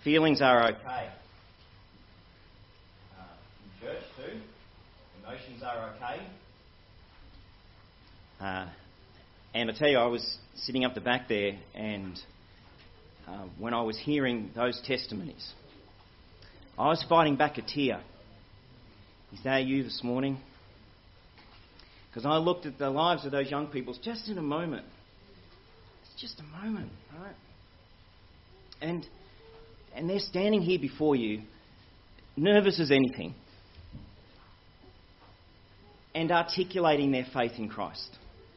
Feelings are okay. In church too. Emotions are okay. And I tell you, I was sitting up the back there, and when I was hearing those testimonies, I was fighting back a tear. Is that you this morning? Because I looked at the lives of those young people just in a moment. It's just a moment, right? And they're standing here before you, nervous as anything, and articulating their faith in Christ.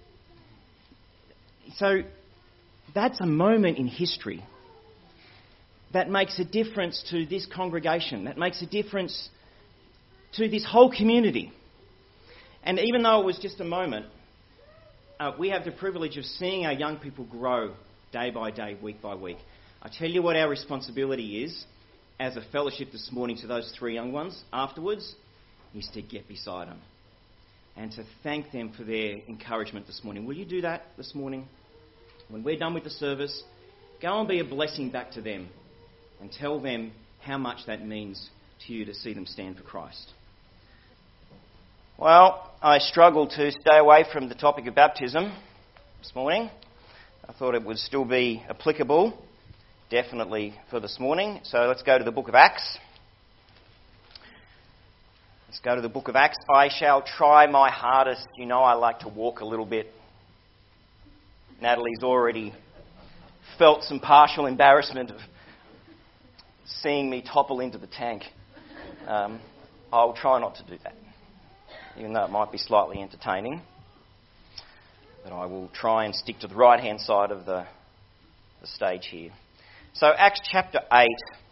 So that's a moment in history that makes a difference to this congregation, that makes a difference to this whole community. And even though it was just a moment, we have the privilege of seeing our young people grow day by day, week by week. I tell you what our responsibility is as a fellowship this morning to those 3 young ones afterwards is to get beside them and to thank them for their encouragement this morning. Will you do that this morning? When we're done with the service, go and be a blessing back to them and tell them how much that means to you to see them stand for Christ. Well, I struggled to stay away from the topic of baptism this morning. I thought it would still be applicable, definitely for this morning. So let's go to the book of Acts. Let's go to the book of Acts. I shall try my hardest. You know I like to walk a little bit. Natalie's already felt some partial embarrassment of seeing me topple into the tank. I'll try not to do that, even though it might be slightly entertaining. But I will try and stick to the right-hand side of the stage here. So Acts chapter 8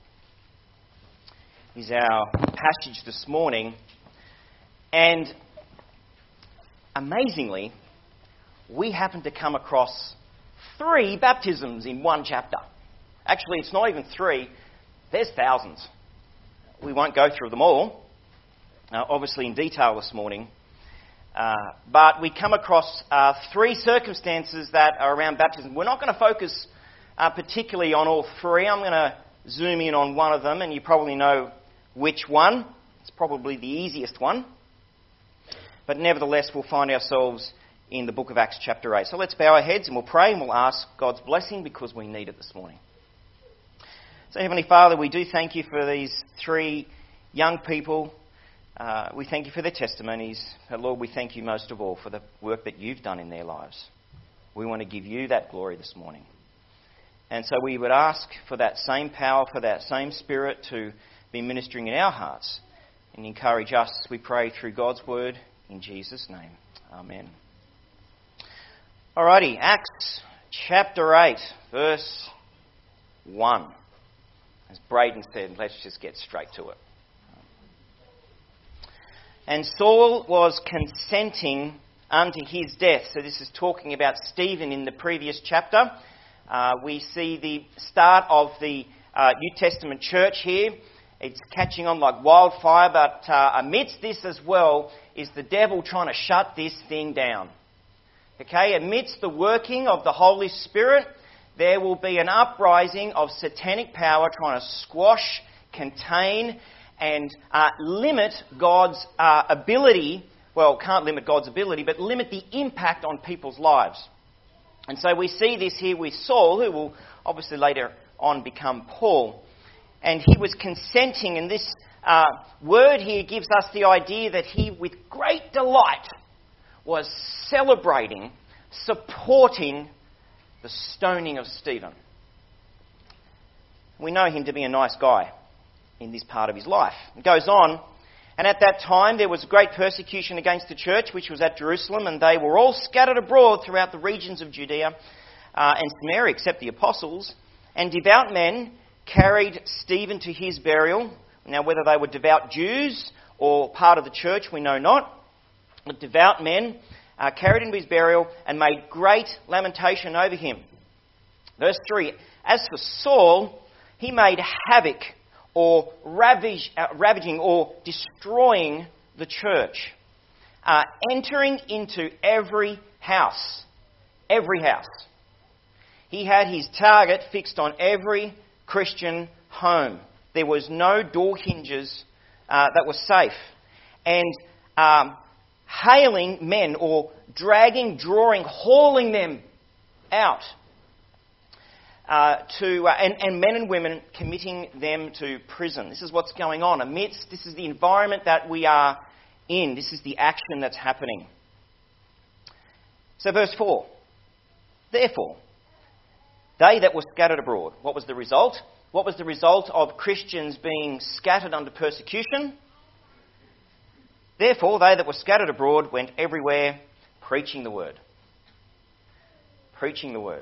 is our passage this morning. And amazingly, we happen to come across 3 baptisms in one chapter. Actually, it's not even 3. There's thousands. We won't go through them all, obviously in detail this morning. But we come across 3 circumstances that are around baptism. We're not going to focus particularly on all 3. I'm going to zoom in on one of them, and you probably know which one. It's probably the easiest one. But nevertheless, we'll find ourselves in the book of Acts chapter 8. So let's bow our heads and we'll pray and we'll ask God's blessing because we need it this morning. So Heavenly Father, we do thank you for these 3 young people. We thank you for their testimonies. But Lord, we thank you most of all for the work that you've done in their lives. We want to give you that glory this morning. And so we would ask for that same power, for that same Spirit to be ministering in our hearts and encourage us, we pray, through God's word in Jesus' name. Amen. Alrighty, Acts chapter 8, verse 1. As Braden said, let's just get straight to it. And Saul was consenting unto his death. So this is talking about Stephen in the previous chapter. We see the start of the New Testament church here. It's catching on like wildfire, but amidst this as well is the devil trying to shut this thing down. Okay, amidst the working of the Holy Spirit, there will be an uprising of satanic power trying to squash, contain, and limit God's ability. Well, can't limit God's ability, but limit the impact on people's lives. And so we see this here with Saul, who will obviously later on become Paul. And he was consenting, and this word here gives us the idea that he, with great delight, was celebrating, supporting the stoning of Stephen. We know him to be a nice guy in this part of his life. It goes on, and at that time there was great persecution against the church, which was at Jerusalem, and they were all scattered abroad throughout the regions of Judea and Samaria, except the apostles. And devout men carried Stephen to his burial. Now, whether they were devout Jews or part of the church, we know not. But devout men carried him to his burial and made great lamentation over him. Verse 3, as for Saul, he made havoc or ravaging or destroying the church, entering into every house. Every house. He had his target fixed on every Christian home. There was no door hinges that were safe. And hailing men, or dragging, drawing, hauling them out, and men and women, committing them to prison. This is what's going on this is the environment that we are in. This is the action that's happening. So verse 4. Therefore, they that were scattered abroad. What was the result? What was the result of Christians being scattered under persecution? Therefore, they that were scattered abroad went everywhere preaching the word. Preaching the word.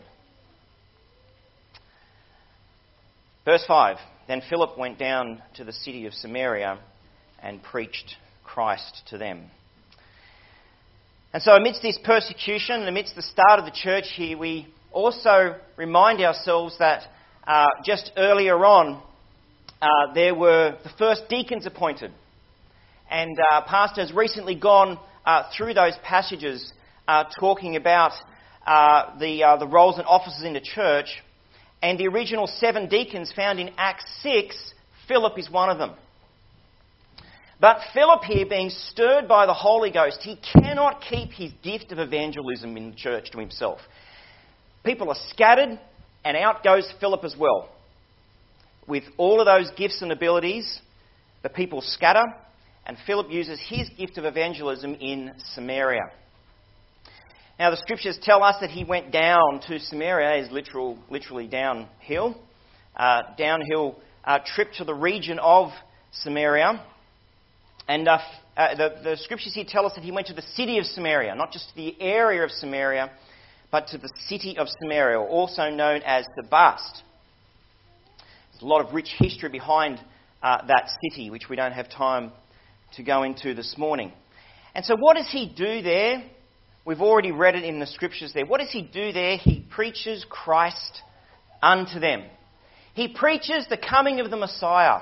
Verse 5. Then Philip went down to the city of Samaria and preached Christ to them. And so amidst this persecution, amidst the start of the church here, we also remind ourselves that just earlier on, there were the first deacons appointed. And Pastor has recently gone through those passages talking about the roles and offices in the church. And the original 7 deacons found in Acts 6, Philip is one of them. But Philip here, being stirred by the Holy Ghost, he cannot keep his gift of evangelism in the church to himself. People are scattered, and out goes Philip as well. With all of those gifts and abilities, the people scatter, and Philip uses his gift of evangelism in Samaria. Now, the scriptures tell us that he went down to Samaria, is literally downhill. Downhill trip to the region of Samaria. And the scriptures here tell us that he went to the city of Samaria, not just to the area of Samaria, but to the city of Samaria, also known as Sebast. There's a lot of rich history behind that city, which we don't have time to go into this morning. And so what does he do there? We've already read it in the scriptures there. What does he do there? He preaches Christ unto them. He preaches the coming of the Messiah.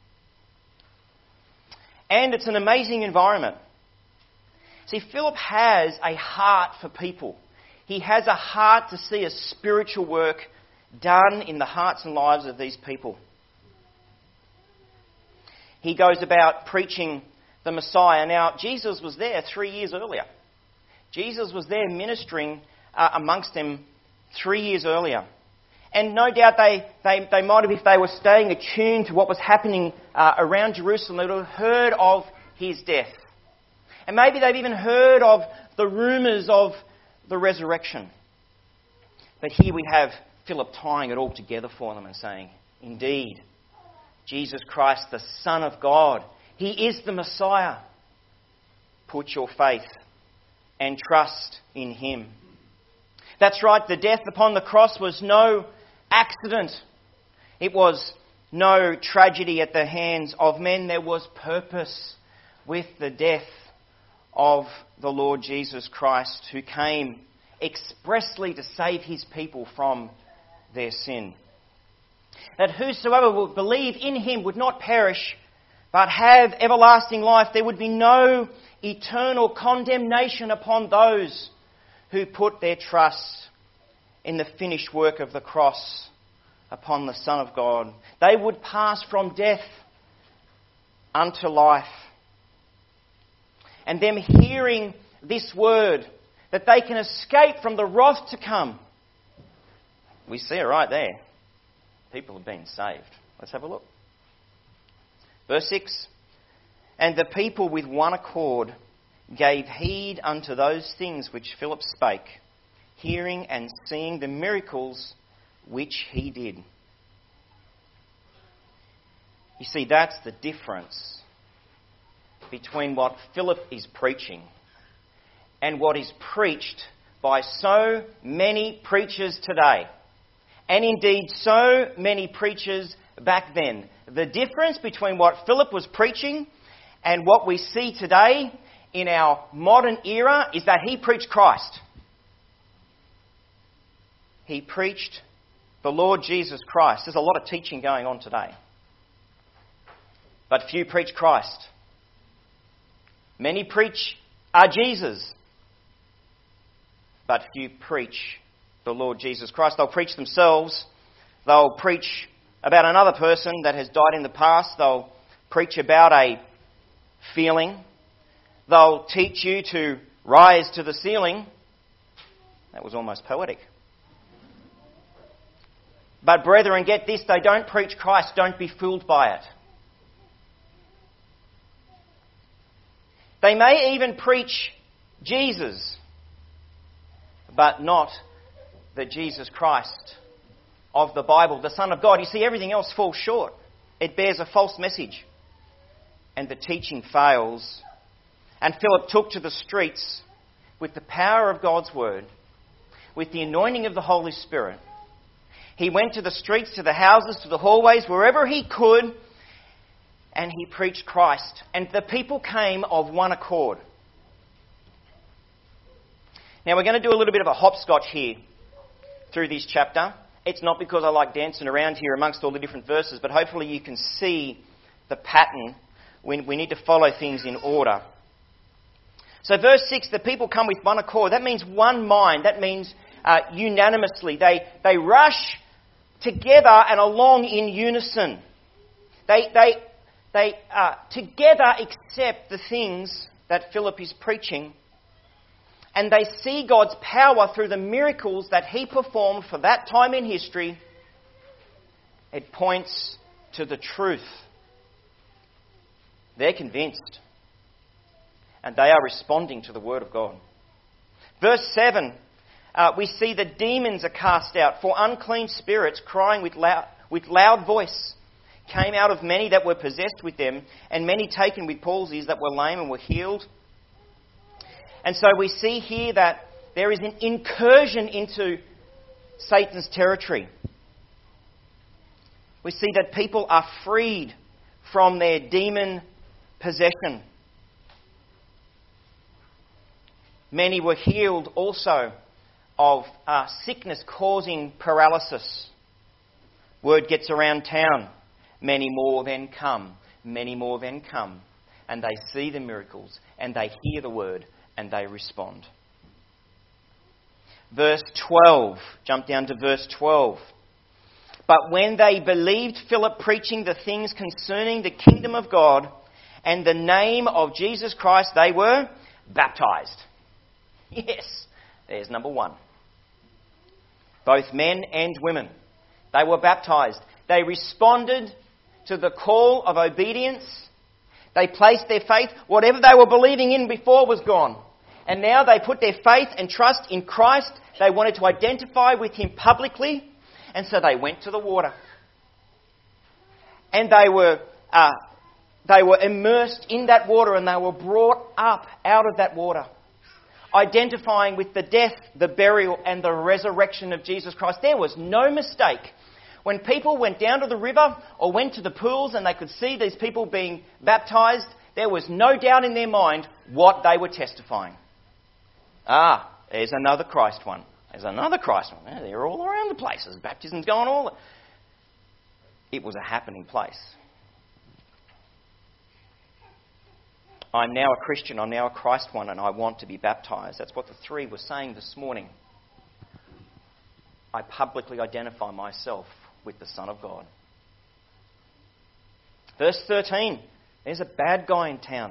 And it's an amazing environment. See, Philip has a heart for people. He has a heart to see a spiritual work done in the hearts and lives of these people. He goes about preaching the Messiah. Now, Jesus was there 3 years earlier. Jesus was there ministering amongst them 3 years earlier. And no doubt they might have, if they were staying attuned to what was happening around Jerusalem, they would have heard of his death. And maybe they've even heard of the rumours of the resurrection. But here we have Philip tying it all together for them and saying, indeed, Jesus Christ, the Son of God, he is the Messiah. Put your faith and trust in him. That's right, the death upon the cross was no accident. It was no tragedy at the hands of men. There was purpose with the death of the Lord Jesus Christ, who came expressly to save his people from their sin. That whosoever would believe in him would not perish, but have everlasting life. There would be no eternal condemnation upon those who put their trust in the finished work of the cross upon the Son of God. They would pass from death unto life. And them hearing this word, that they can escape from the wrath to come. We see it right there. People have been saved. Let's have a look. Verse 6. And the people with one accord gave heed unto those things which Philip spake, hearing and seeing the miracles which he did. You see, that's the difference between what Philip is preaching and what is preached by so many preachers today. And indeed, so many preachers back then. The difference between what Philip was preaching and what we see today in our modern era is that he preached Christ. He preached the Lord Jesus Christ. There's a lot of teaching going on today, but few preach Christ. Many preach our Jesus, but few preach the Lord Jesus Christ. They'll preach themselves. They'll preach about another person that has died in the past. They'll preach about a feeling. They'll teach you to rise to the ceiling. That was almost poetic. But brethren, get this, they don't preach Christ. Don't be fooled by it. They may even preach Jesus, but not the Jesus Christ of the Bible, the Son of God. You see, everything else falls short. It bears a false message. And the teaching fails. And Philip took to the streets with the power of God's word, with the anointing of the Holy Spirit. He went to the streets, to the houses, to the hallways, wherever he could, and he preached Christ. And the people came of one accord. Now we're going to do a little bit of a hopscotch here through this chapter. It's not because I like dancing around here amongst all the different verses, but hopefully you can see the pattern when we need to follow things in order. So verse 6, the people come with one accord. That means one mind. That means unanimously. They rush together and along in unison. They together accept the things that Philip is preaching, and they see God's power through the miracles that he performed for that time in history. It points to the truth. They're convinced, and they are responding to the Word of God. Verse 7, we see the demons are cast out, for unclean spirits, crying with loud voice, came out of many that were possessed with them, and many taken with palsies that were lame and were healed. And so we see here that there is an incursion into Satan's territory. We see that people are freed from their demon possession. Many were healed also of sickness causing paralysis. Word gets around town. Many more then come. Many more then come. And they see the miracles, and they hear the word, and they respond. Verse 12. Jump down to verse 12. But when they believed Philip preaching the things concerning the kingdom of God and the name of Jesus Christ, they were baptized. Yes, there's number one. Both men and women. They were baptized. They responded to the call of obedience. They placed their faith. Whatever they were believing in before was gone. And now they put their faith and trust in Christ. They wanted to identify with him publicly. And so they went to the water. And they were immersed in that water, and they were brought up out of that water, identifying with the death, the burial, and the resurrection of Jesus Christ. There was no mistake. When people went down to the river or went to the pools and they could see these people being baptized, there was no doubt in their mind what they were testifying. Ah, there's another Christ one. There's another Christ one. Yeah, they're all around the place. There's baptisms going all. It was a happening place. I'm now a Christian. I'm now a Christ one, and I want to be baptized. That's what the three were saying this morning. I publicly identify myself with the Son of God. Verse 13. There's a bad guy in town.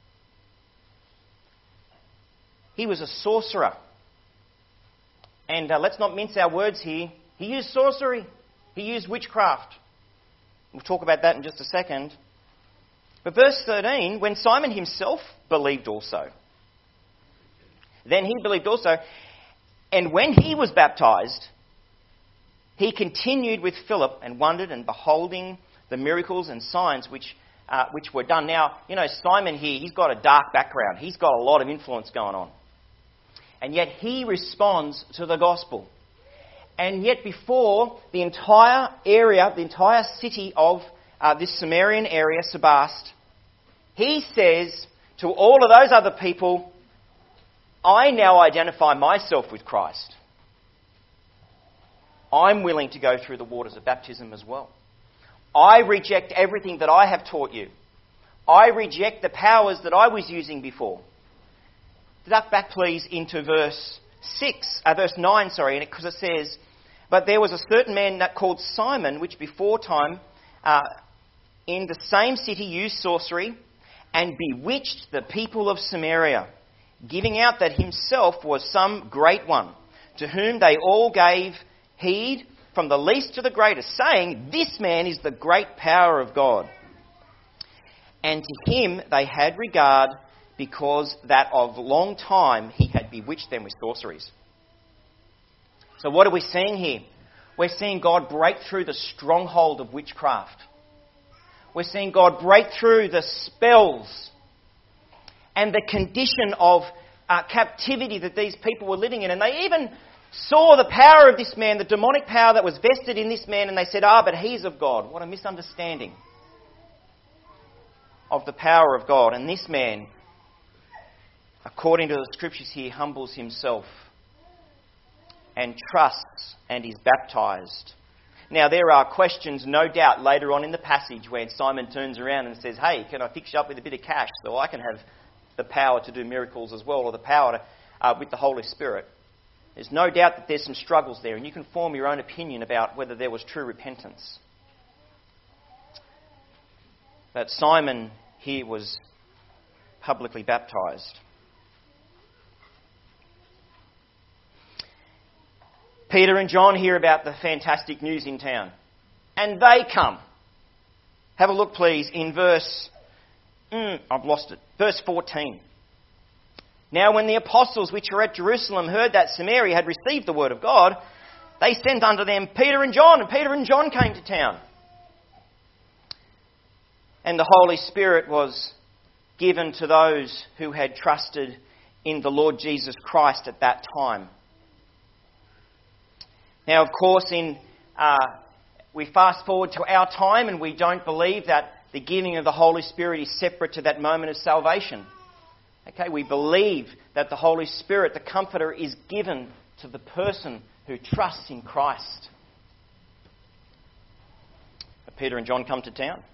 He was a sorcerer. And let's not mince our words here. He used sorcery. He used witchcraft. We'll talk about that in just a second. But verse 13, when Simon himself believed also. Then he believed also. And when he was baptized, he continued with Philip and wondered and beholding the miracles and signs which were done. Now, you know, Simon here, he's got a dark background. He's got a lot of influence going on. And yet he responds to the gospel. And yet before the entire area, the entire city of this Samarian area, Sebast, he says to all of those other people, I now identify myself with Christ. I'm willing to go through the waters of baptism as well. I reject everything that I have taught you. I reject the powers that I was using before. Duck back, please, into verse 9, because it says, But there was a certain man called Simon, which before time in the same city used sorcery and bewitched the people of Samaria, giving out that himself was some great one, to whom they all gave heed from the least to the greatest, saying, "This man is the great power of God." And to him they had regard, because that of long time he had bewitched them with sorceries. So what are we seeing here? We're seeing God break through the stronghold of witchcraft. We're seeing God break through the spells and the condition of captivity that these people were living in. And they even saw the power of this man, the demonic power that was vested in this man, and they said, but he's of God. What a misunderstanding of the power of God. And this man, according to the scriptures here, humbles himself and trusts and is baptised. Now, there are questions, no doubt, later on in the passage when Simon turns around and says, "Hey, can I fix you up with a bit of cash so I can have the power to do miracles as well, or the power to, with the Holy Spirit?" There's no doubt that there's some struggles there, and you can form your own opinion about whether there was true repentance. But Simon here was publicly baptised. Peter and John hear about the fantastic news in town, and they come. Have a look, please, in verse 14. "Now when the apostles which were at Jerusalem heard that Samaria had received the word of God, they sent unto them Peter and John, and Peter and John came to town. And the Holy Spirit was given to those who had trusted in the Lord Jesus Christ at that time." Now, of course, we fast forward to our time, and we don't believe that the giving of the Holy Spirit is separate to that moment of salvation. Okay, we believe that the Holy Spirit, the Comforter, is given to the person who trusts in Christ. But Peter and John come to town.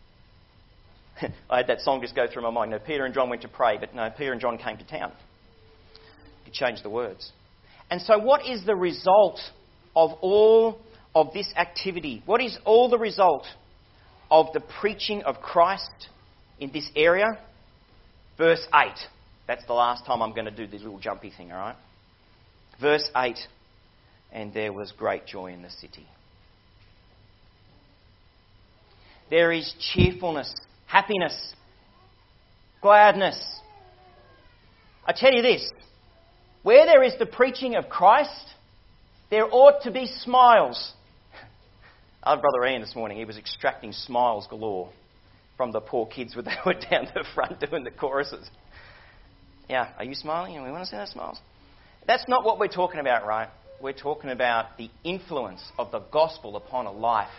I had that song just go through my mind. No, Peter and John went to pray, but no, Peter and John came to town. You change the words. And so what is the result of all of this activity? What is all the result of the preaching of Christ in this area? Verse 8. That's the last time I'm going to do this little jumpy thing, all right? Verse 8. "And there was great joy in the city." There is cheerfulness, happiness, gladness. I tell you this, where there is the preaching of Christ, there ought to be smiles. I had Brother Ian this morning. He was extracting smiles galore from the poor kids when they were down the front doing the choruses. Yeah, are you smiling? We want to see those smiles. That's not what we're talking about, right? We're talking about the influence of the gospel upon a life.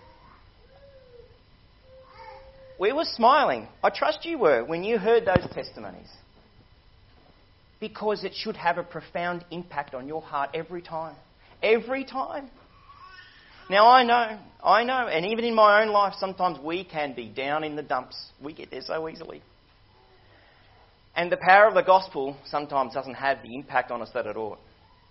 We were smiling. I trust you were when you heard those testimonies. Because it should have a profound impact on your heart every time. Every time. Now I know, and even in my own life, sometimes we can be down in the dumps. We get there so easily. And the power of the gospel sometimes doesn't have the impact on us that it ought.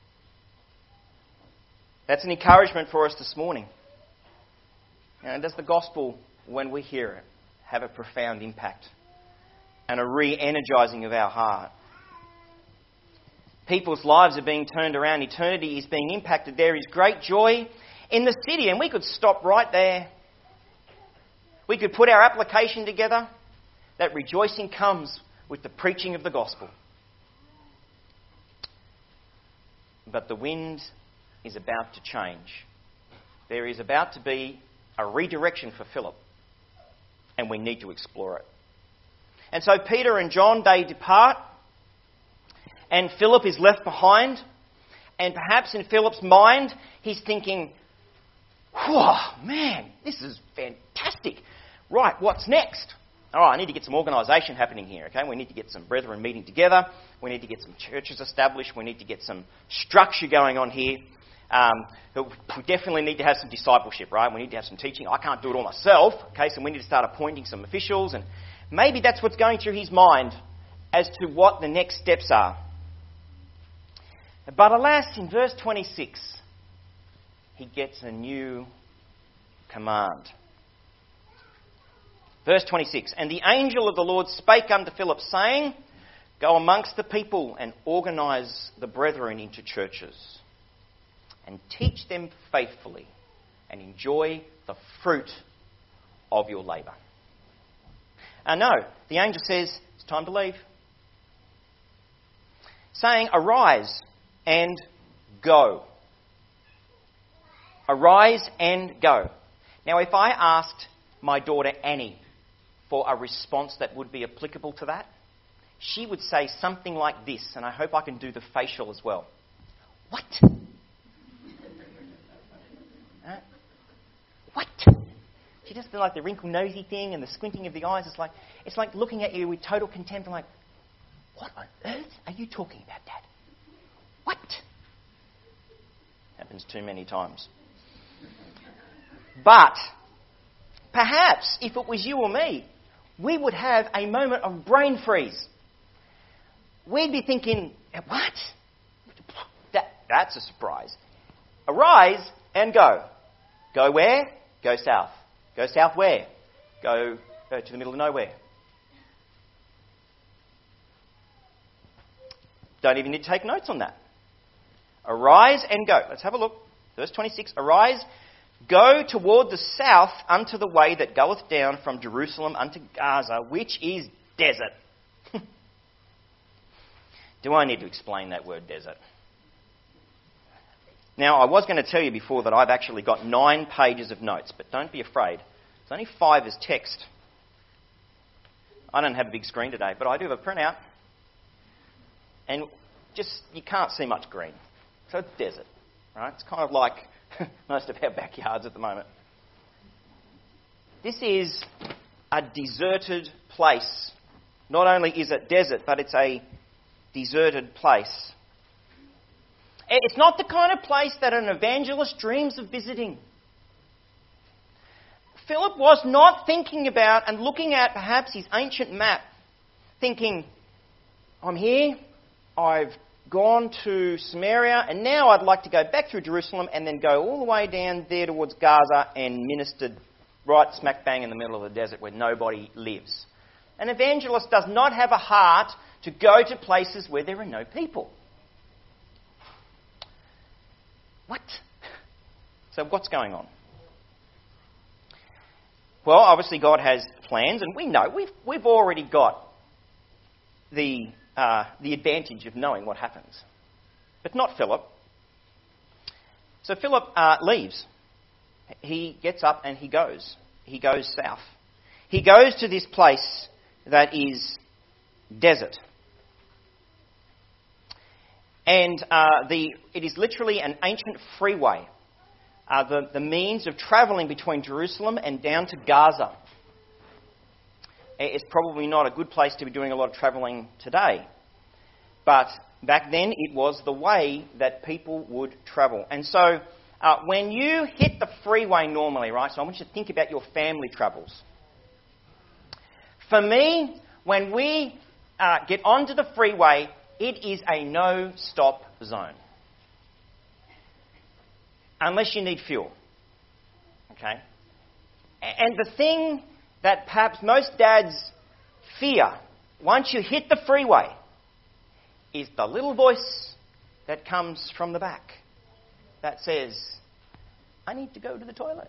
That's an encouragement for us this morning. Does the gospel, when we hear it, have a profound impact and a re-energising of our heart? People's lives are being turned around. Eternity is being impacted. There is great joy in the city. And we could stop right there. We could put our application together. That rejoicing comes with the preaching of the gospel. But the wind is about to change. There is about to be a redirection for Philip. And we need to explore it. And so Peter and John, they depart. And Philip is left behind. And perhaps in Philip's mind, he's thinking, "Whoa, man, this is fantastic. Right, what's next? All right, I need to get some organisation happening here, okay? We need to get some brethren meeting together. We need to get some churches established. We need to get some structure going on here. We definitely need to have some discipleship, right? We need to have some teaching. I can't do it all myself, okay? So we need to start appointing some officials." And maybe that's what's going through his mind as to what the next steps are. But alas, in verse 26, he gets a new command. Verse 26, "And the angel of the Lord spake unto Philip, saying, Go amongst the people and organise the brethren into churches, and teach them faithfully, and enjoy the fruit of your labour." No, the angel says, it's time to leave. Saying, "Arise and go." Arise and go. Now, if I asked my daughter Annie for a response that would be applicable to that, she would say something like this, and I hope I can do the facial as well. What? What? She does feel like the wrinkle nosy thing and the squinting of the eyes. It's like looking at you with total contempt and like, what on earth are you talking about, Dad? What? Happens too many times. But perhaps if it was you or me, we would have a moment of brain freeze. We'd be thinking, what? That's a surprise. Arise and go. Go where? Go south. Go south where? Go to the middle of nowhere. Don't even need to take notes on that. Arise and go. Let's have a look. Verse 26. "Arise, go toward the south unto the way that goeth down from Jerusalem unto Gaza, which is desert." Do I need to explain that word desert? Now, I was going to tell you before that I've actually got 9 pages of notes, but don't be afraid. It's only 5 as text. I don't have a big screen today, but I do have a printout. And you can't see much green. So it's desert, right? It's kind of like most of our backyards at the moment. This is a deserted place. Not only is it desert, but it's a deserted place. It's not the kind of place that an evangelist dreams of visiting. Philip was not thinking about and looking at perhaps his ancient map, thinking, I'm here, I've gone to Samaria, and now I'd like to go back through Jerusalem and then go all the way down there towards Gaza and minister right smack bang in the middle of the desert where nobody lives. An evangelist does not have a heart to go to places where there are no people. What? So what's going on? Well, obviously God has plans, and we know we've already got the advantage of knowing what happens. But not Philip. So Philip leaves. He gets up and he goes. He goes south. He goes to this place that is desert. And it is literally an ancient freeway. The means of travelling between Jerusalem and down to Gaza. It's probably not a good place to be doing a lot of travelling today. But back then it was the way that people would travel. And so when you hit the freeway normally, right, so I want you to think about your family travels. For me, when we get onto the freeway, it is a no-stop zone. Unless you need fuel. Okay? And the thing that perhaps most dads fear once you hit the freeway is the little voice that comes from the back that says, I need to go to the toilet.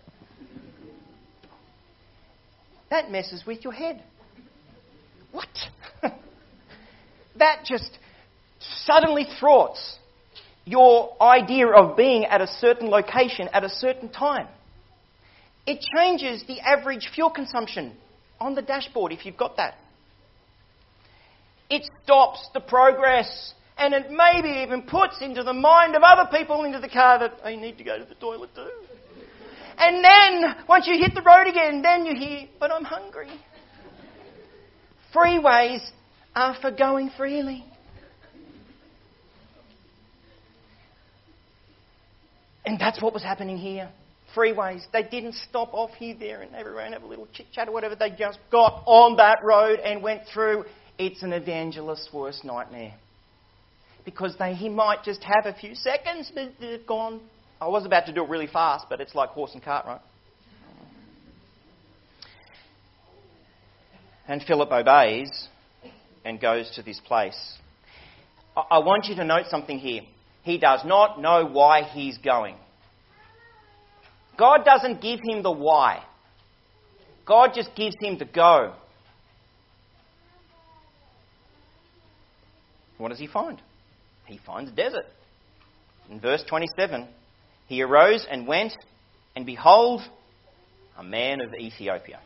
That messes with your head. What? That just suddenly thwarts your idea of being at a certain location at a certain time. It changes the average fuel consumption on the dashboard if you've got that. It stops the progress, and it maybe even puts into the mind of other people into the car that I need to go to the toilet too. And then, once you hit the road again, then you hear, but I'm hungry. Freeways are for going freely. And that's what was happening here. Freeways. They didn't stop off here, there and everywhere and have a little chit-chat or whatever. They just got on that road and went through. It's an evangelist's worst nightmare. Because he might just have a few seconds, but they're gone. I was about to do it really fast, but it's like horse and cart, right? And Philip obeys and goes to this place. I want you to note something here. He does not know why he's going. God doesn't give him the why. God just gives him the go. What does he find? He finds a desert. In verse 27, he arose and went, and behold, a man of Ethiopia.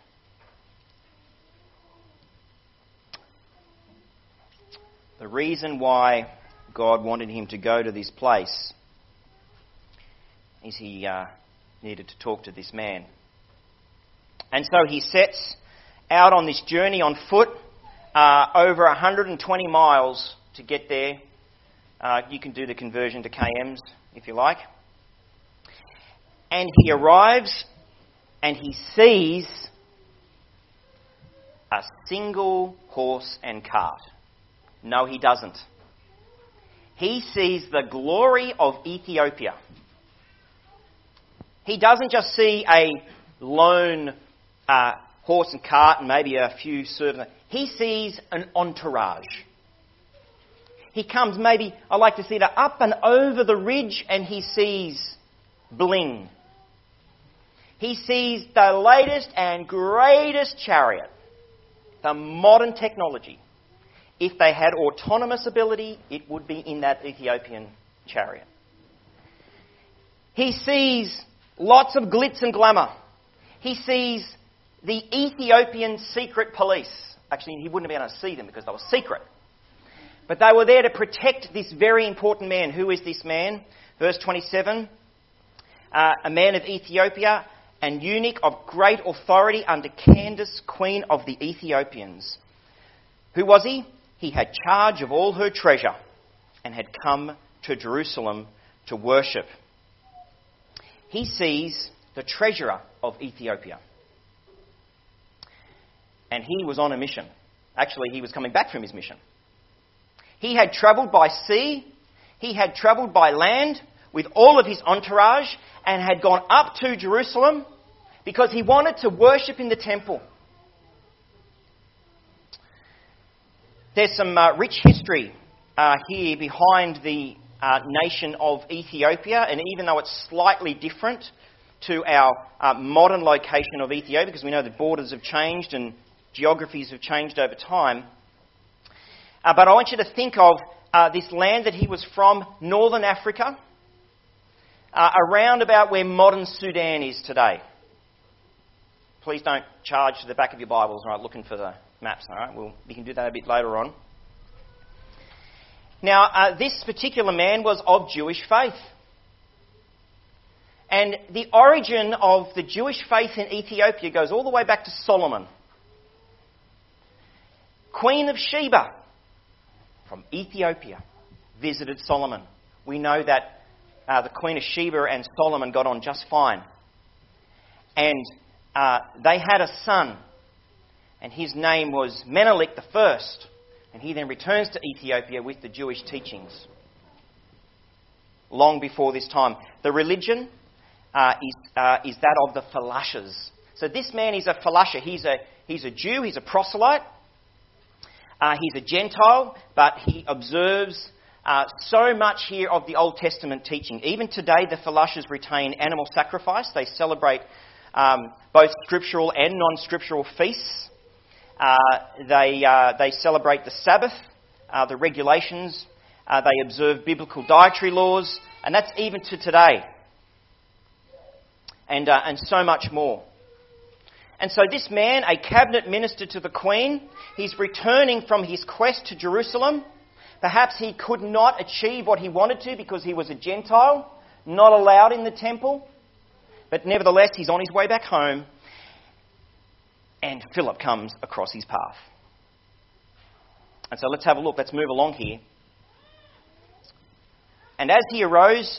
The reason why God wanted him to go to this place is he needed to talk to this man. And so he sets out on this journey on foot, over 120 miles to get there. You can do the conversion to kms if you like. And he arrives and he sees a single horse and cart. No, he doesn't. He sees the glory of Ethiopia. He doesn't just see a lone horse and cart and maybe a few servants. He sees an entourage. He comes maybe, I like to see that, up and over the ridge, and he sees bling. He sees the latest and greatest chariot, the modern technology. If they had autonomous ability, it would be in that Ethiopian chariot. He sees lots of glitz and glamour. He sees the Ethiopian secret police. Actually, he wouldn't have been able to see them because they were secret. But they were there to protect this very important man. Who is this man? Verse 27. A man of Ethiopia, an eunuch of great authority under Candace, queen of the Ethiopians. Who was he? He had charge of all her treasure and had come to Jerusalem to worship. He sees the treasurer of Ethiopia. And he was on a mission. Actually, he was coming back from his mission. He had travelled by sea, he had travelled by land with all of his entourage and had gone up to Jerusalem because he wanted to worship in the temple. There's some rich history here behind the nation of Ethiopia, and even though it's slightly different to our modern location of Ethiopia, because we know the borders have changed and geographies have changed over time, but I want you to think of this land that he was from, northern Africa, around about where modern Sudan is today. Please don't charge to the back of your Bibles, all right, looking for the maps, all right? We can do that a bit later on. Now, this particular man was of Jewish faith. And the origin of the Jewish faith in Ethiopia goes all the way back to Solomon. Queen of Sheba from Ethiopia visited Solomon. We know that the Queen of Sheba and Solomon got on just fine. And they had a son, and his name was Menelik I, and he then returns to Ethiopia with the Jewish teachings. Long before this time. The religion is that of the Falashas. So this man is a Falasha. He's a Jew, he's a proselyte, he's a Gentile, but he observes so much here of the Old Testament teaching. Even today, the Falashas retain animal sacrifice. They celebrate both scriptural and non-scriptural feasts. They celebrate the Sabbath, the regulations. They observe biblical dietary laws, and that's even to today. And so much more. And so this man, a cabinet minister to the Queen, he's returning from his quest to Jerusalem. Perhaps he could not achieve what he wanted to because he was a Gentile, not allowed in the temple. But nevertheless, he's on his way back home, and Philip comes across his path. And so let's have a look. Let's move along here. And as he arose,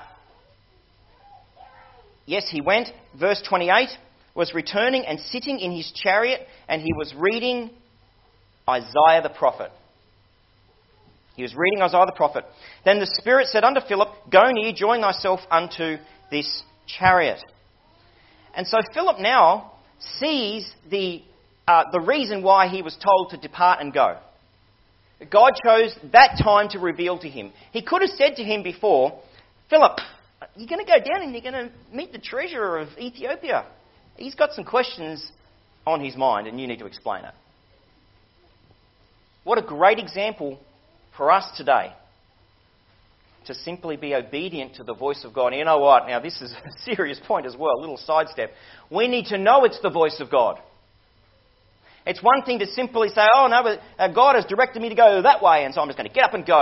yes, he went, verse 28, was returning and sitting in his chariot, and he was reading Isaiah the prophet. He was reading Isaiah the prophet. Then the Spirit said unto Philip, Go near, join thyself unto this chariot. And so Philip now sees the reason why he was told to depart and go. God chose that time to reveal to him. He could have said to him before, Philip, you're going to go down and you're going to meet the treasurer of Ethiopia. He's got some questions on his mind and you need to explain it. What a great example for us today to simply be obedient to the voice of God. And you know what? Now this is a serious point as well, a little sidestep. We need to know it's the voice of God. It's one thing to simply say, oh no, but God has directed me to go that way and so I'm just going to get up and go.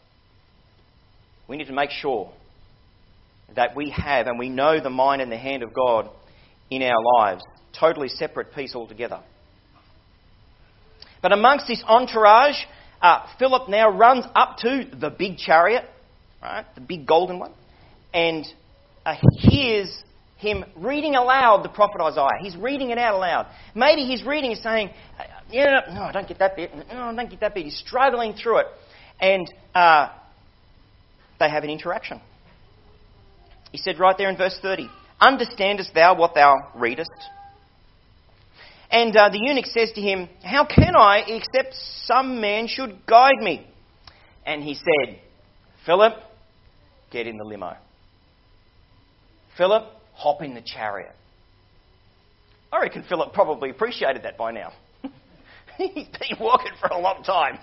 We need to make sure that we have and we know the mind and the hand of God in our lives. Totally separate piece altogether. But amongst this entourage, Philip now runs up to the big chariot, right, the big golden one, and hears him reading aloud the prophet Isaiah. He's reading it out aloud. Maybe he's reading and saying, no, I don't get that bit. No, I don't get that bit. He's struggling through it. And they have an interaction. He said right there in verse 30, Understandest thou what thou readest? And the eunuch says to him, How can I, except some man should guide me? And he said, Philip, get in the limo. Philip, hop in the chariot. I reckon Philip probably appreciated that by now. He's been walking for a long time.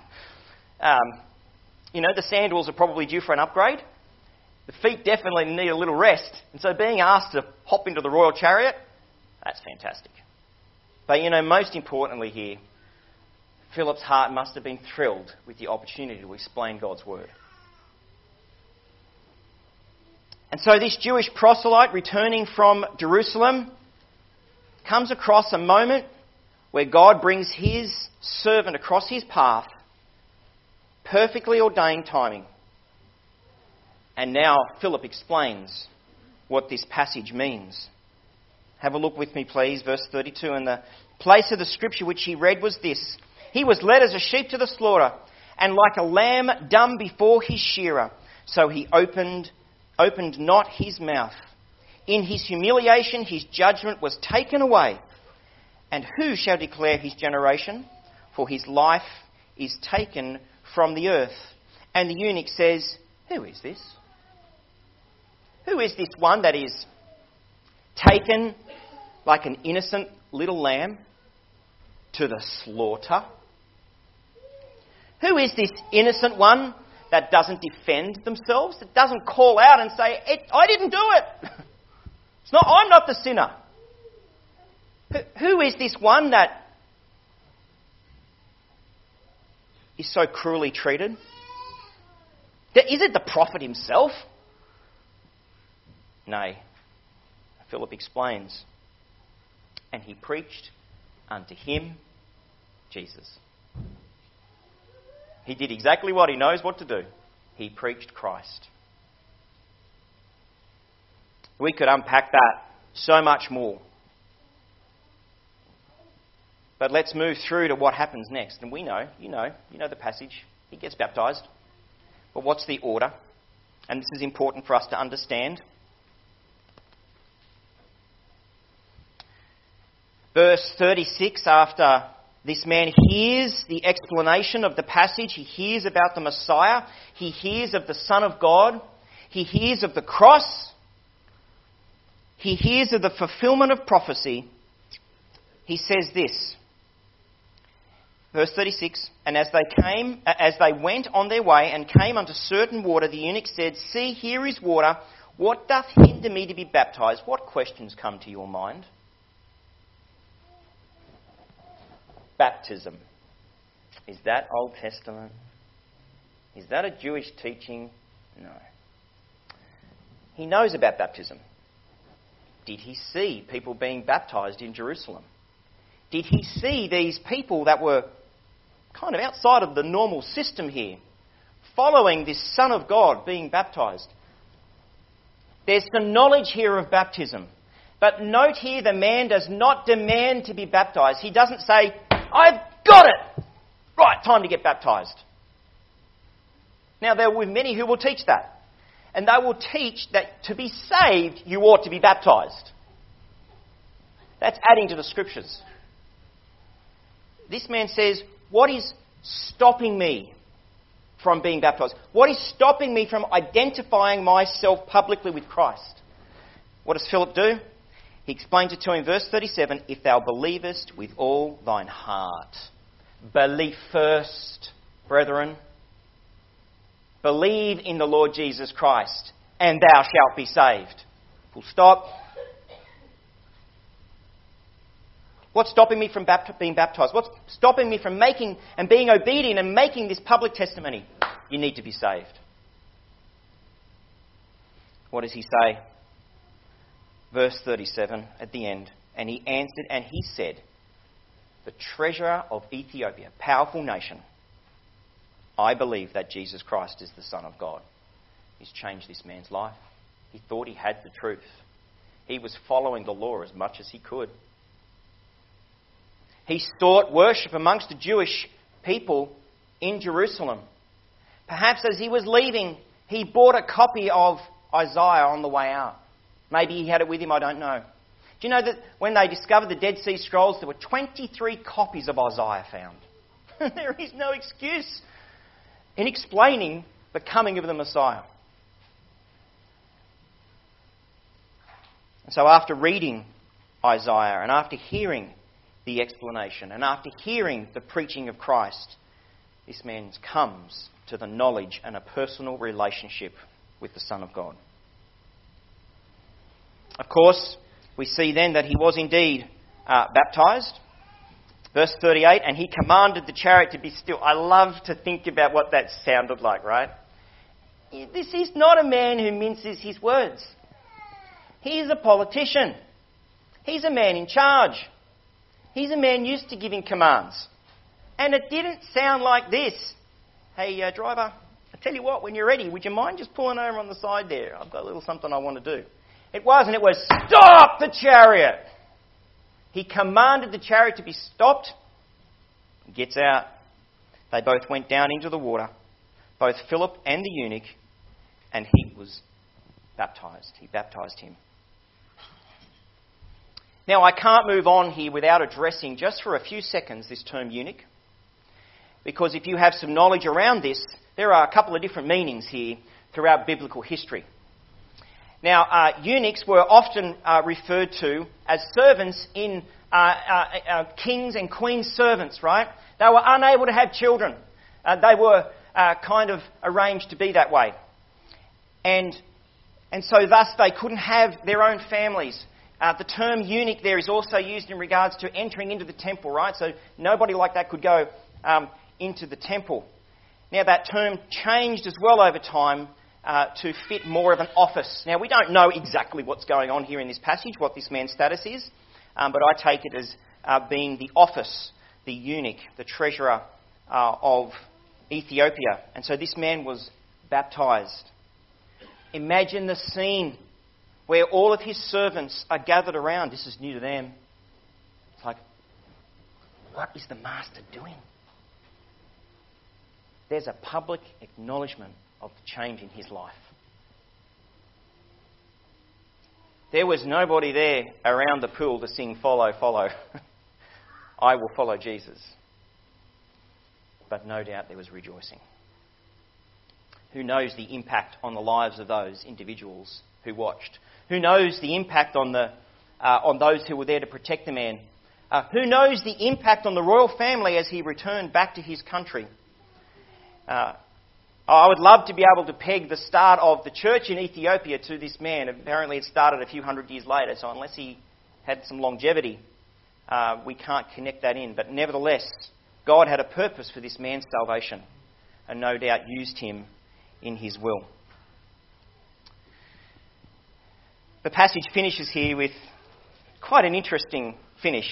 The sandals are probably due for an upgrade. The feet definitely need a little rest. And so being asked to hop into the royal chariot, that's fantastic. But most importantly here, Philip's heart must have been thrilled with the opportunity to explain God's word. And so this Jewish proselyte returning from Jerusalem comes across a moment where God brings his servant across his path, perfectly ordained timing. And now Philip explains what this passage means. Have a look with me, please, verse 32. And the place of the scripture which he read was this. He was led as a sheep to the slaughter, and like a lamb dumb before his shearer, so he opened not his mouth. In his humiliation his judgment was taken away. And who shall declare his generation? For his life is taken from the earth. And the eunuch says, Who is this? Who is this one that is taken like an innocent little lamb to the slaughter? Who is this innocent one that doesn't defend themselves, that doesn't call out and say, I didn't do it. I'm not the sinner. Who is this one that is so cruelly treated? Is it the prophet himself? Nay, Philip explains. And he preached unto him Jesus. He did exactly what he knows what to do. He preached Christ. We could unpack that so much more. But let's move through to what happens next. And we know, you know the passage. He gets baptised. But what's the order? And this is important for us to understand. Verse 36, after this man hears the explanation of the passage, he hears about the Messiah, he hears of the Son of God, he hears of the cross, he hears of the fulfillment of prophecy. He says this, verse 36, And as they went on their way and came unto certain water, the eunuch said, See, here is water. What doth hinder me to be baptized? What questions come to your mind? Baptism. Is that Old Testament? Is that a Jewish teaching? No. He knows about baptism. Did he see people being baptized in Jerusalem? Did he see these people that were kind of outside of the normal system here, following this Son of God being baptized? There's some knowledge here of baptism. But note here, the man does not demand to be baptized. He doesn't say, I've got it! Right, time to get baptized. Now, there will be many who will teach that. And they will teach that to be saved, you ought to be baptised. That's adding to the scriptures. This man says, what is stopping me from being baptised? What is stopping me from identifying myself publicly with Christ? What does Philip do? He explains it to him in verse 37, if thou believest with all thine heart. Believe first, brethren. Believe in the Lord Jesus Christ, and thou shalt be saved. Full stop. What's stopping me from being baptised? What's stopping me from making and being obedient and making this public testimony? You need to be saved. What does he say? Verse 37 at the end. And he answered and he said, the treasurer of Ethiopia, powerful nation, I believe that Jesus Christ is the Son of God. He's changed this man's life. He thought he had the truth. He was following the law as much as he could. He sought worship amongst the Jewish people in Jerusalem. Perhaps as he was leaving, he bought a copy of Isaiah on the way out. Maybe he had it with him, I don't know. Do you know that when they discovered the Dead Sea Scrolls, there were 23 copies of Isaiah found? There is no excuse in explaining the coming of the Messiah. And so after reading Isaiah and after hearing the explanation and after hearing the preaching of Christ, this man comes to the knowledge and a personal relationship with the Son of God. Of course, we see then that he was indeed baptised. Verse 38, and he commanded the chariot to be still. I love to think about what that sounded like, right? This is not a man who minces his words. He is a politician. He's a man in charge. He's a man used to giving commands. And it didn't sound like this. Hey, driver, I tell you what, when you're ready, would you mind just pulling over on the side there? I've got a little something I want to do. It wasn't. It was, stop the chariot. He commanded the chariot to be stopped. He gets out. They both went down into the water, both Philip and the eunuch, and he was baptised. He baptised him. Now, I can't move on here without addressing, just for a few seconds, this term eunuch. Because if you have some knowledge around this, there are a couple of different meanings here throughout biblical history. Now, eunuchs were often referred to as servants in kings' and queens' servants, right? They were unable to have children. They were kind of arranged to be that way. And so thus they couldn't have their own families. The term eunuch there is also used in regards to entering into the temple, right? So nobody like that could go into the temple. Now that term changed as well over time to fit more of an office. Now we don't know exactly what's going on here in this passage, what this man's status is, but I take it as being the office, the eunuch, the treasurer of Ethiopia. And so this man was baptised. Imagine the scene where all of his servants are gathered around. This is new to them. It's like, what is the master doing? There's a public acknowledgement of the change in his life. There was nobody there around the pool to sing, follow, follow. I will follow Jesus. But no doubt there was rejoicing. Who knows the impact on the lives of those individuals who watched? Who knows the impact on those who were there to protect the man? Who knows the impact on the royal family as he returned back to his country? I would love to be able to peg the start of the church in Ethiopia to this man. Apparently it started a few hundred years later, so unless he had some longevity, we can't connect that in. But nevertheless, God had a purpose for this man's salvation and no doubt used him in his will. The passage finishes here with quite an interesting finish.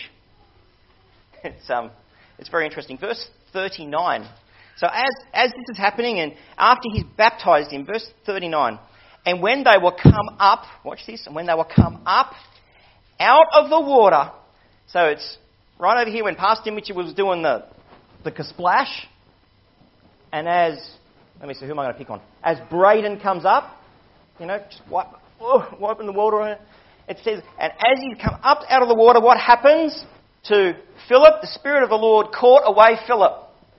It's very interesting. Verse 39. So as this is happening and after he's baptised him, verse 39, and when they were come up, watch this, and when they were come up out of the water, so it's right over here when Pastor Mitchell was doing the splash, and as let me see, who am I going to pick on? As Braden comes up, just wiping the water on it. It says, and as he come up out of the water, what happens to Philip? The Spirit of the Lord caught away Philip.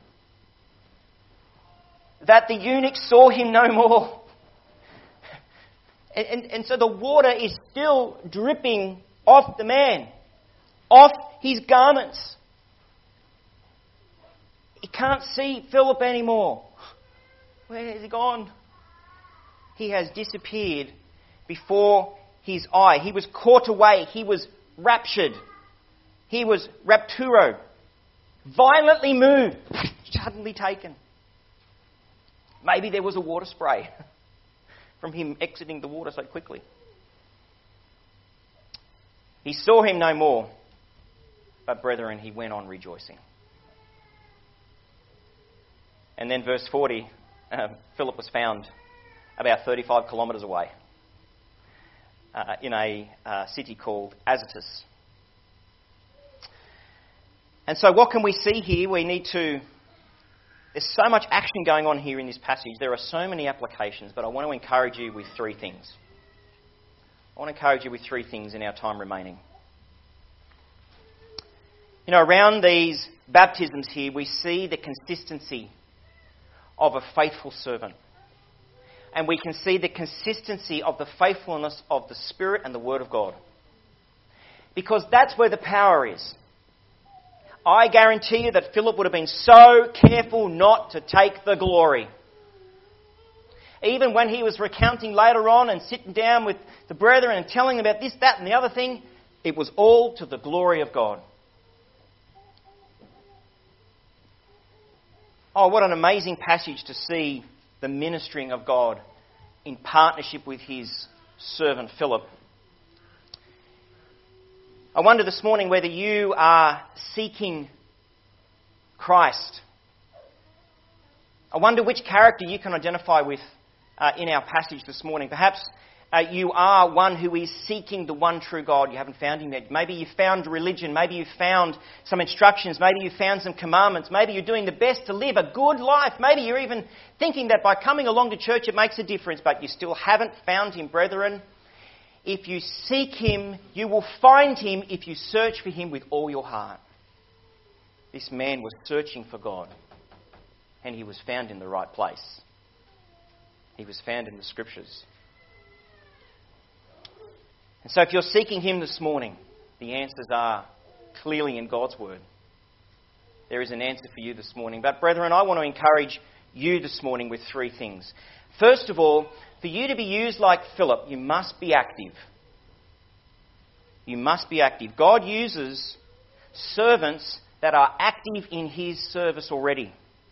That the eunuch saw him no more. And so the water is still dripping off the man, off his garments. He can't see Philip anymore. Where has he gone? He has disappeared before his eye. He was caught away. He was raptured. He was rapturo. Violently moved. Suddenly taken. Maybe there was a water spray from him exiting the water so quickly. He saw him no more, but brethren, he went on rejoicing. And then verse 40, Philip was found about 35 kilometres away in a city called Azotus. And so what can we see here? There's so much action going on here in this passage. There are so many applications, but I want to encourage you with three things. In our time remaining. Around these baptisms here, we see the consistency of a faithful servant. And we can see the consistency of the faithfulness of the Spirit and the Word of God. Because that's where the power is. I guarantee you that Philip would have been so careful not to take the glory. Even when he was recounting later on and sitting down with the brethren and telling them about this, that and the other thing, it was all to the glory of God. Oh, what an amazing passage to see the ministering of God in partnership with his servant Philip. I wonder this morning whether you are seeking Christ. I wonder which character you can identify with in our passage this morning. Perhaps you are one who is seeking the one true God. You haven't found him yet. Maybe you've found religion. Maybe you've found some instructions. Maybe you've found some commandments. Maybe you're doing the best to live a good life. Maybe you're even thinking that by coming along to church it makes a difference, but you still haven't found him, brethren. If you seek him, you will find him if you search for him with all your heart. This man was searching for God, and he was found in the right place. He was found in the Scriptures. And so if you're seeking him this morning, the answers are clearly in God's Word. There is an answer for you this morning. But brethren, I want to encourage you this morning with three things. First of all, for you to be used like Philip, you must be active. You must be active. God uses servants that are active in his service already.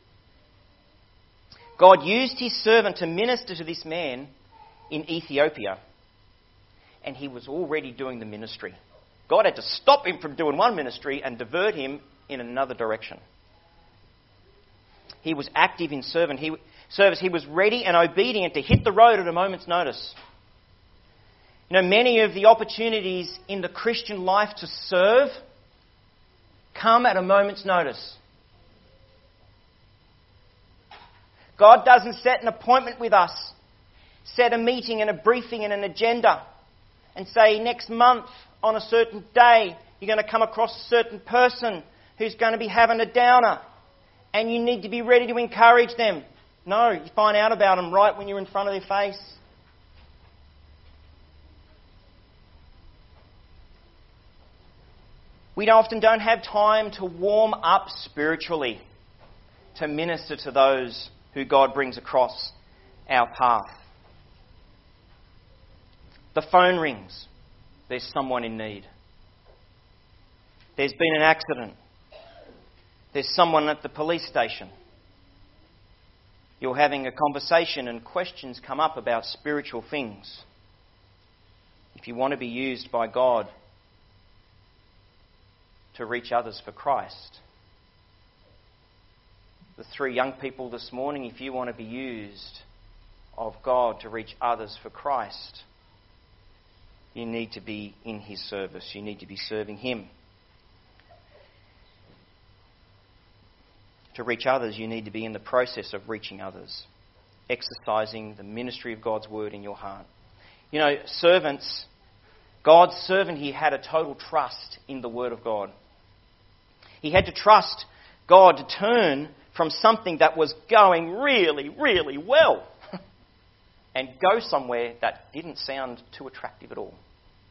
God used his servant to minister to this man in Ethiopia, and he was already doing the ministry. God had to stop him from doing one ministry and divert him in another direction. He was active in service. He was ready and obedient to hit the road at a moment's notice. Many of the opportunities in the Christian life to serve come at a moment's notice. God doesn't set an appointment with us, set a meeting and a briefing and an agenda, and say next month on a certain day you're going to come across a certain person who's going to be having a downer and you need to be ready to encourage them. No, you find out about them right when you're in front of their face. We often don't have time to warm up spiritually to minister to those who God brings across our path. The phone rings. There's someone in need. There's been an accident. There's someone at the police station. You're having a conversation and questions come up about spiritual things. If you want to be used by God to reach others for Christ. The three young people this morning, if you want to be used of God to reach others for Christ, you need to be in his service. You need to be serving him. To reach others, you need to be in the process of reaching others. exercising the ministry of God's word in your heart. You know, servants, God's servant here had a total trust in the word of God. He had to trust God to turn from something that was going really, really well and go somewhere that didn't sound too attractive at all.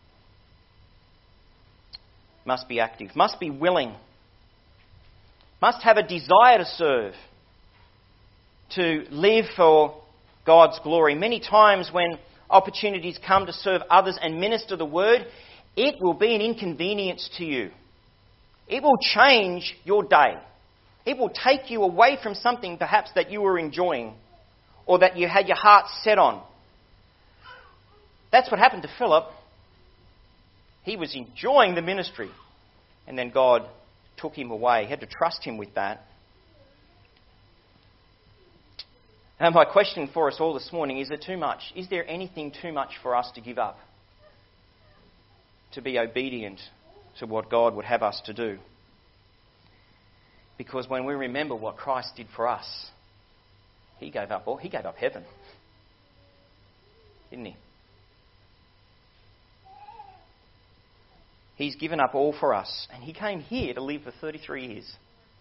Must be active, must be willing, must have a desire to serve, to live for God's glory. Many times when opportunities come to serve others and minister the word, it will be an inconvenience to you. It will change your day. It will take you away from something perhaps that you were enjoying or that you had your heart set on. That's what happened to Philip. He was enjoying the ministry, and then God took him away. He had to trust him with that. And my question for us all this morning, is there too much? Is there anything too much for us to give up? To be obedient to what God would have us to do? Because when we remember what Christ did for us, He gave up heaven. Didn't He? He's given up all for us, and He came here to live for 33 years.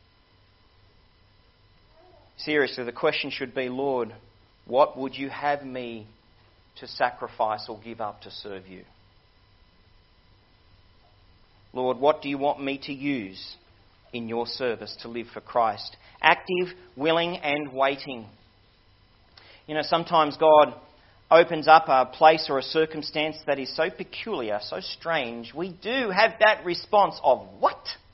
Seriously, the question should be, Lord, what would you have me to sacrifice or give up to serve you? Lord, what do you want me to use in your service to live for Christ? Active, willing and waiting. You know, sometimes God opens up a place or a circumstance that is so peculiar, so strange, we do have that response of, what?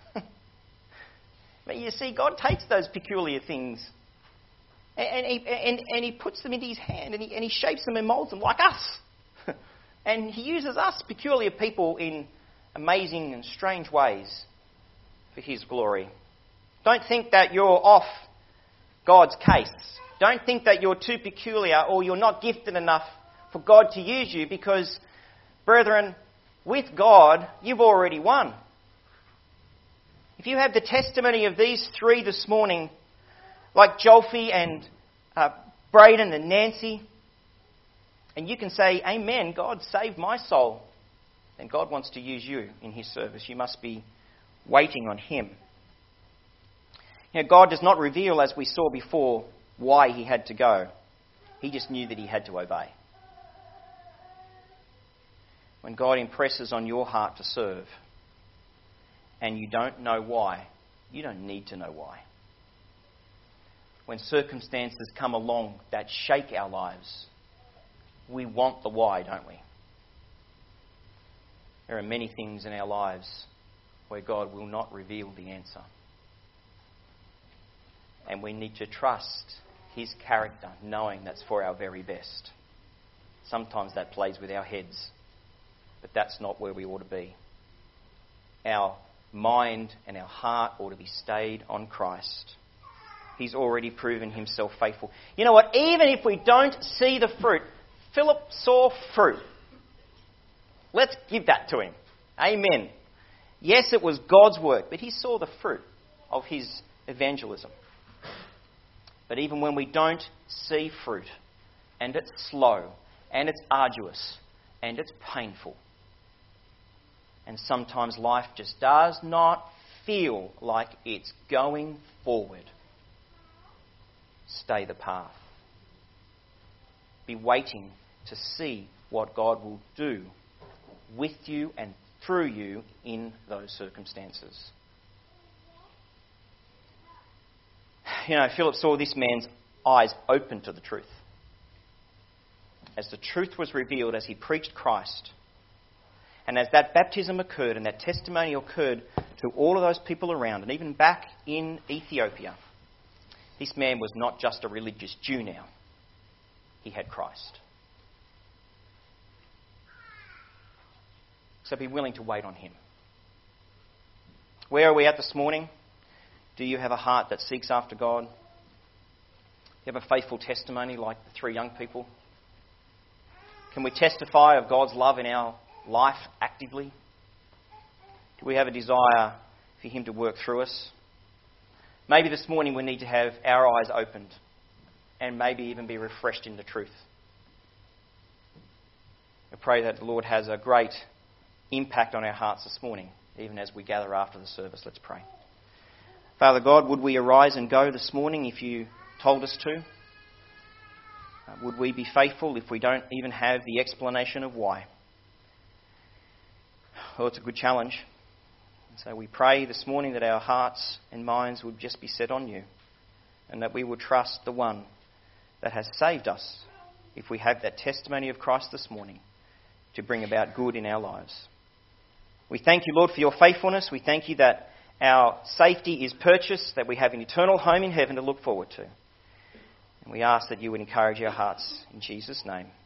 But you see, God takes those peculiar things and he puts them into His hand and he shapes them and moulds them like us. And He uses us, peculiar people, in amazing and strange ways for His glory. Don't think that you're off God's case. Don't think that you're too peculiar or you're not gifted enough for God to use you, because, brethren, with God, you've already won. If you have the testimony of these three this morning, like Jolfie and Braden and Nancy, and you can say, amen, God saved my soul, then God wants to use you in His service. You must be waiting on Him. You know, God does not reveal, as we saw before, why He had to go. He just knew that He had to obey. When God impresses on your heart to serve, and you don't know why, you don't need to know why. When circumstances come along that shake our lives, we want the why, don't we? There are many things in our lives where God will not reveal the answer. And we need to trust His character, knowing that's for our very best. Sometimes that plays with our heads, but that's not where we ought to be. Our mind and our heart ought to be stayed on Christ. He's already proven Himself faithful. You know what? Even if we don't see the fruit, Philip saw fruit. Let's give that to him. Amen. Yes, it was God's work, but he saw the fruit of his evangelism. But even when we don't see fruit, and it's slow, and it's arduous, and it's painful, and sometimes life just does not feel like it's going forward, stay the path. Be waiting to see what God will do with you and through you in those circumstances. You know, Philip saw this man's eyes open to the truth. As the truth was revealed, as he preached Christ, and as that baptism occurred and that testimony occurred to all of those people around, and even back in Ethiopia, this man was not just a religious Jew now. He had Christ. So be willing to wait on Him. Where are we at this morning? Do you have a heart that seeks after God? Do you have a faithful testimony like the three young people? Can we testify of God's love in our life actively? Do we have a desire for Him to work through us? Maybe this morning we need to have our eyes opened and maybe even be refreshed in the truth. I pray that the Lord has a great impact on our hearts this morning, even as we gather after the service. Let's pray. Father God, would we arise and go this morning if you told us to? Would we be faithful if we don't even have the explanation of why? Well, it's a good challenge. So we pray this morning that our hearts and minds would just be set on you, and that we would trust the one that has saved us, if we have that testimony of Christ this morning, to bring about good in our lives. We thank you, Lord, for your faithfulness. We thank you that our safety is purchased, that we have an eternal home in heaven to look forward to. And we ask that you would encourage our hearts in Jesus' name.